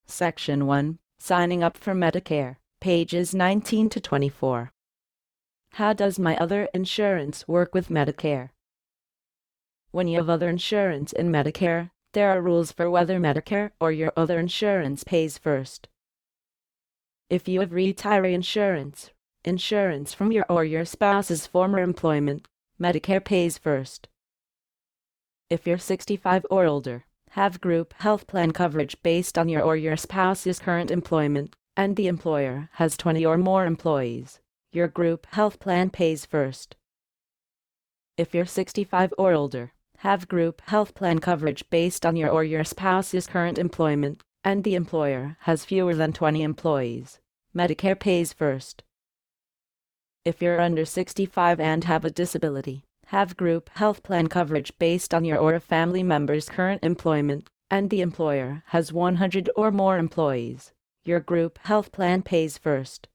Section 1, Signing Up for Medicare, pages 19 to 24. How does my other insurance work with Medicare? When you have other insurance in Medicare, there are rules for whether Medicare or your other insurance pays first. If you have retiree insurance, insurance from your or your spouse's former employment, Medicare pays first. If you're 65 or older, have group health plan coverage based on your or your spouse's current employment, and the employer has 20 or more employees, your group health plan pays first. If you're 65 or older, have group health plan coverage based on your or your spouse's current employment, and the employer has fewer than 20 employees, Medicare pays first. If you're under 65 and have a disability, have group health plan coverage based on your or a family member's current employment, and the employer has 100 or more employees, your group health plan pays first.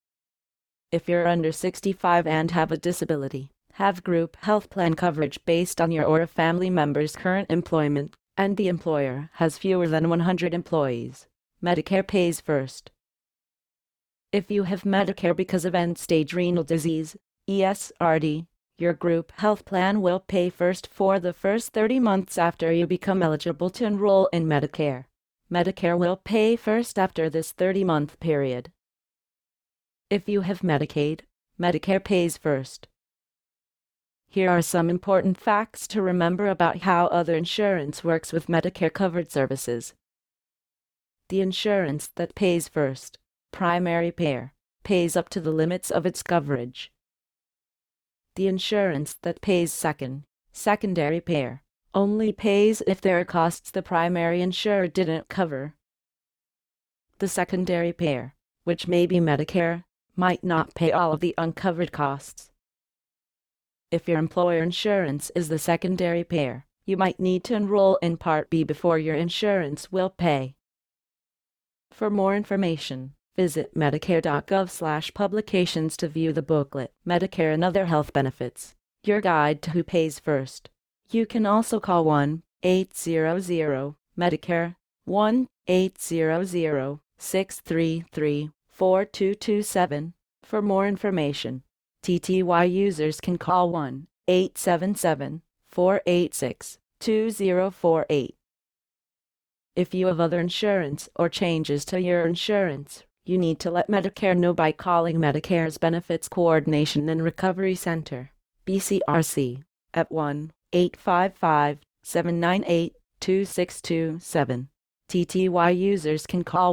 If you're under 65 and have a disability, have group health plan coverage based on your or a family member's current employment, and the employer has fewer than 100 employees, Medicare pays first. If you have Medicare because of end-stage renal disease, ESRD, your group health plan will pay first for the first 30 months after you become eligible to enroll in Medicare. Medicare will pay first after this 30-month period. If you have Medicaid, Medicare pays first. Here are some important facts to remember about how other insurance works with Medicare-covered services. The insurance that pays first, primary payer, pays up to the limits of its coverage. The insurance that pays second, secondary payer, only pays if there are costs the primary insurer didn't cover. The secondary payer, which may be Medicare, might not pay all of the uncovered costs. If your employer insurance is the secondary payer, you might need to enroll in Part B before your insurance will pay. For more information, visit medicare.gov/publications to view the booklet, Medicare and Other Health Benefits, your guide to who pays first. You can also call 1-800-MEDICARE, 1-800-633-4227, for more information. TTY users can call 1-877-486-2048. If you have other insurance or changes to your insurance, you need to let Medicare know by calling Medicare's Benefits Coordination and Recovery Center, BCRC, at 1-855-798-2627. TTY users can call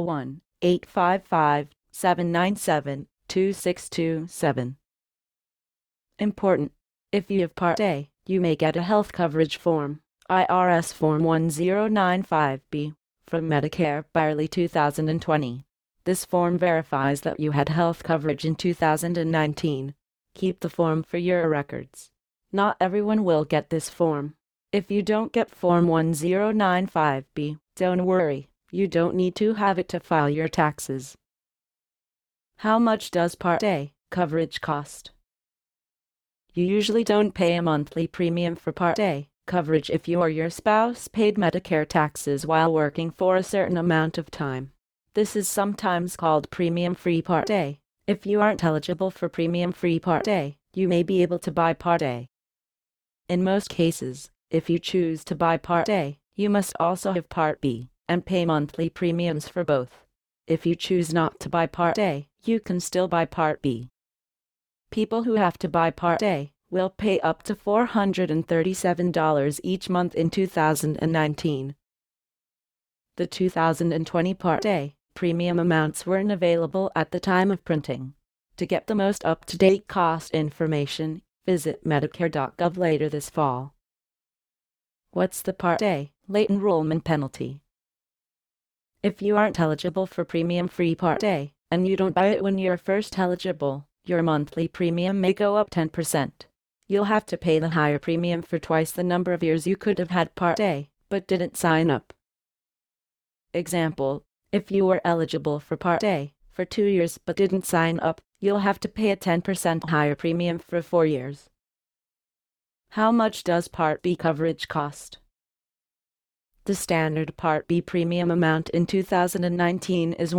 1-855-797-2627. Important: if you have Part A, you may get a health coverage form, IRS Form 1095B, from Medicare by early 2020. This form verifies that you had health coverage in 2019. Keep the form for your records. Not everyone will get this form. If you don't get Form 1095B, don't worry, you don't need to have it to file your taxes. How much does Part A coverage cost? You usually don't pay a monthly premium for Part A coverage if you or your spouse paid Medicare taxes while working for a certain amount of time. This is sometimes called premium-free Part A. If you aren't eligible for premium-free Part A, you may be able to buy Part A. In most cases, if you choose to buy Part A, you must also have Part B and pay monthly premiums for both. If you choose not to buy Part A, you can still buy Part B. People who have to buy Part A will pay up to $437 each month in 2019. The 2020 Part A premium amounts weren't available at the time of printing. To get the most up-to-date cost information, visit medicare.gov later this fall. What's the Part A late enrollment penalty? If you aren't eligible for premium-free Part A, and you don't buy it when you're first eligible, your monthly premium may go up 10%. You'll have to pay the higher premium for twice the number of years you could have had Part A, but didn't sign up. Example: if you were eligible for Part A for 2 years but didn't sign up, you'll have to pay a 10% higher premium for 4 years. How much does Part B coverage cost? The standard Part B premium amount in 2019 is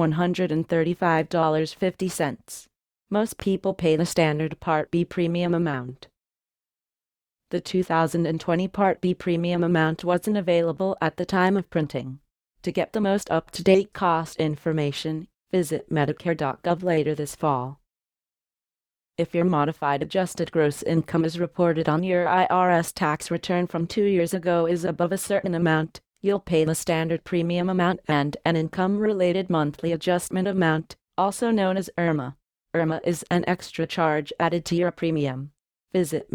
$135.50. Most people pay the standard Part B premium amount. The 2020 Part B premium amount wasn't available at the time of printing. To get the most up-to-date cost information, visit Medicare.gov later this fall. If your modified adjusted gross income is reported on your IRS tax return from 2 years ago is above a certain amount, you'll pay the standard premium amount and an income-related monthly adjustment amount, also known as IRMA. IRMA is an extra charge added to your premium. Visit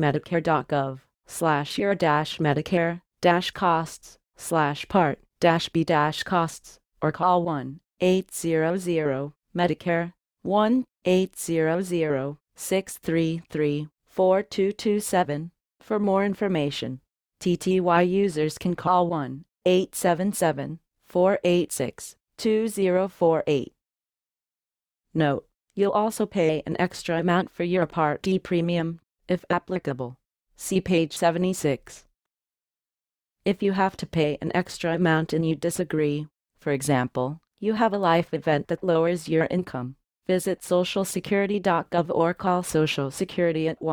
medicare.gov/your-medicare-costs/part-b-costs or call 1-800-MEDICARE 1-800-633-4227 for more information. TTY users can call 1-877-486-2048. Note: you'll also pay an extra amount for your Part D premium, if applicable. See page 76. If you have to pay an extra amount and you disagree, for example, you have a life event that lowers your income, visit socialsecurity.gov or call Social Security at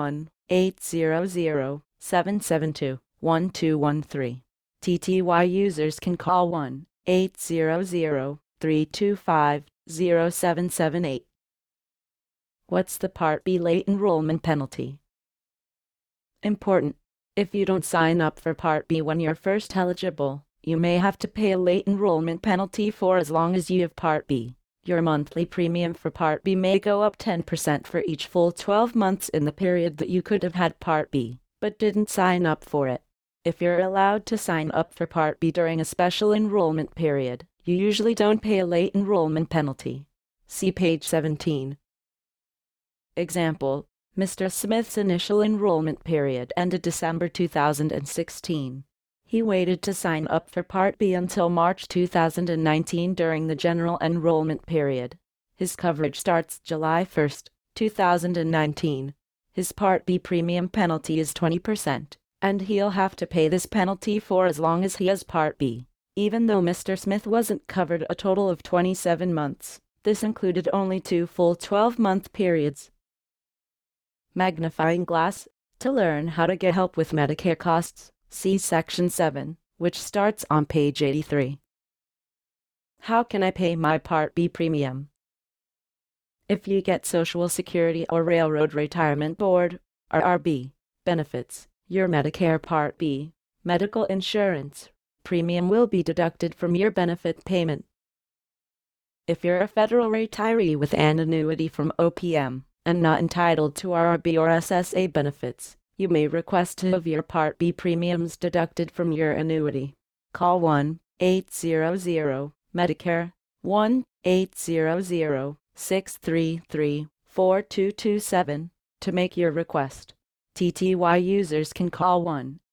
1-800-772-1213. TTY users can call 1-800-325-0778. What's the Part B late enrollment penalty? Important. If you don't sign up for Part B when you're first eligible, you may have to pay a late enrollment penalty for as long as you have Part B. Your monthly premium for Part B may go up 10% for each full 12 months in the period that you could have had Part B, but didn't sign up for it. If you're allowed to sign up for Part B during a special enrollment period, you usually don't pay a late enrollment penalty. See page 17. Example: Mr. Smith's initial enrollment period ended December 2016. He waited to sign up for Part B until March 2019 during the general enrollment period. His coverage starts July 1, 2019. His Part B premium penalty is 20%, and he'll have to pay this penalty for as long as he has Part B. Even though Mr. Smith wasn't covered a total of 27 months, this included only 2 full 12-month periods. Magnifying glass. To learn how to get help with Medicare costs, see Section 7, which starts on page 83. How can I pay my Part B premium? If you get Social Security or Railroad Retirement Board, RRB, benefits, your Medicare Part B, medical insurance, premium will be deducted from your benefit payment. If you're a federal retiree with an annuity from OPM, and not entitled to RRB or SSA benefits, you may request to have your Part B premiums deducted from your annuity. Call 1-800-MEDICARE 1-800-633-4227 to make your request. TTY users can call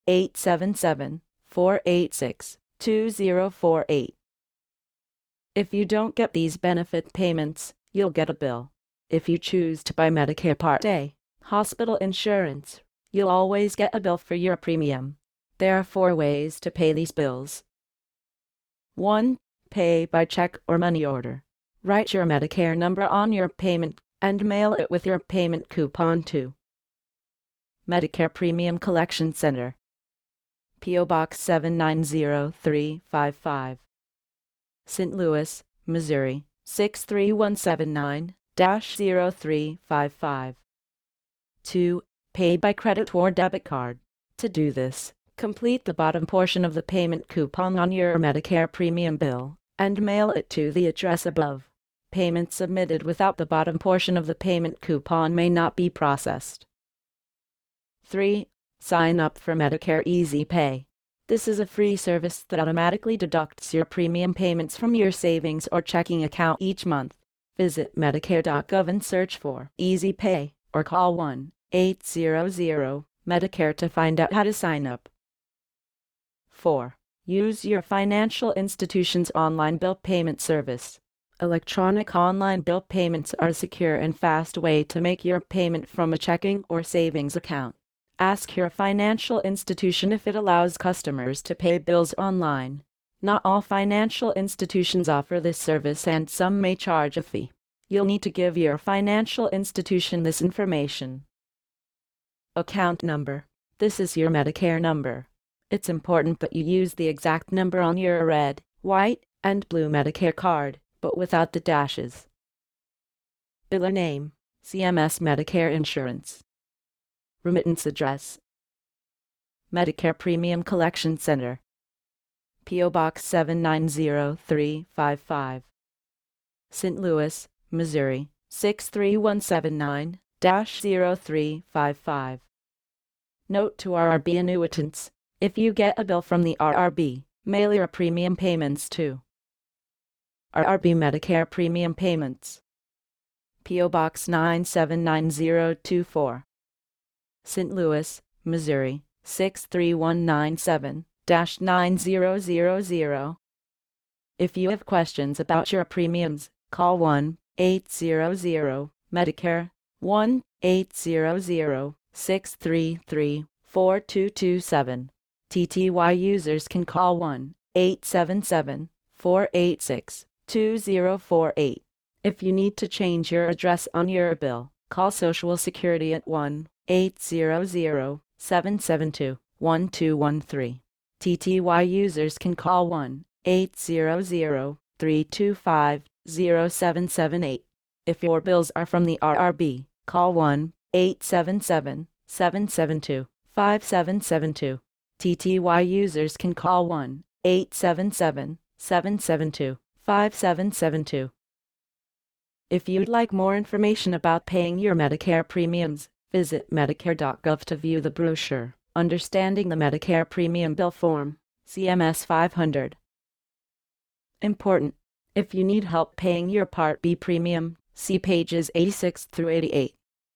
1-877-486-2048. If you don't get these benefit payments, you'll get a bill. If you choose to buy Medicare Part A, hospital insurance, you'll always get a bill for your premium. There are 4 ways to pay these bills. 1. Pay by check or money order. Write your Medicare number on your payment and mail it with your payment coupon to Medicare Premium Collection Center, P.O. Box 790355, St. Louis, Missouri 63179-0355. 2. Pay by credit or debit card. To do this, complete the bottom portion of the payment coupon on your Medicare premium bill and mail it to the address above. Payment submitted without the bottom portion of the payment coupon may not be processed. 3. Sign up for Medicare Easy Pay. This is a free service that automatically deducts your premium payments from your savings or checking account each month. Visit Medicare.gov and search for Easy Pay or call 1-800-MEDICARE to find out how to sign up. 4. Use your financial institution's online bill payment service. Electronic online bill payments are a secure and fast way to make your payment from a checking or savings account. Ask your financial institution if it allows customers to pay bills online. Not all financial institutions offer this service and some may charge a fee. You'll need to give your financial institution this information. Account number. This is your Medicare number. It's important that you use the exact number on your red, white, and blue Medicare card, but without the dashes. Biller name, CMS Medicare Insurance. Remittance address, Medicare Premium Collection Center, P.O. Box 790355, St. Louis, Missouri, 63179-0355. Note to RRB annuitants: if you get a bill from the RRB, mail your premium payments to RRB Medicare Premium Payments, P.O. Box 979024, St. Louis, Missouri, 63197-9000. If you have questions about your premiums, call 1-800-Medicare, 1-800-633-4227. TTY users can call 1-877-486-2048. If you need to change your address on your bill, call Social Security at 1-800-772-1213. TTY users can call 1-800-325-0778. If your bills are from the RRB, call 1-877-772-5772. TTY users can call 1-877-772-5772. If you'd like more information about paying your Medicare premiums, visit Medicare.gov to view the brochure, Understanding the Medicare Premium Bill Form, CMS 500. Important: if you need help paying your Part B premium, see pages 86 through 88.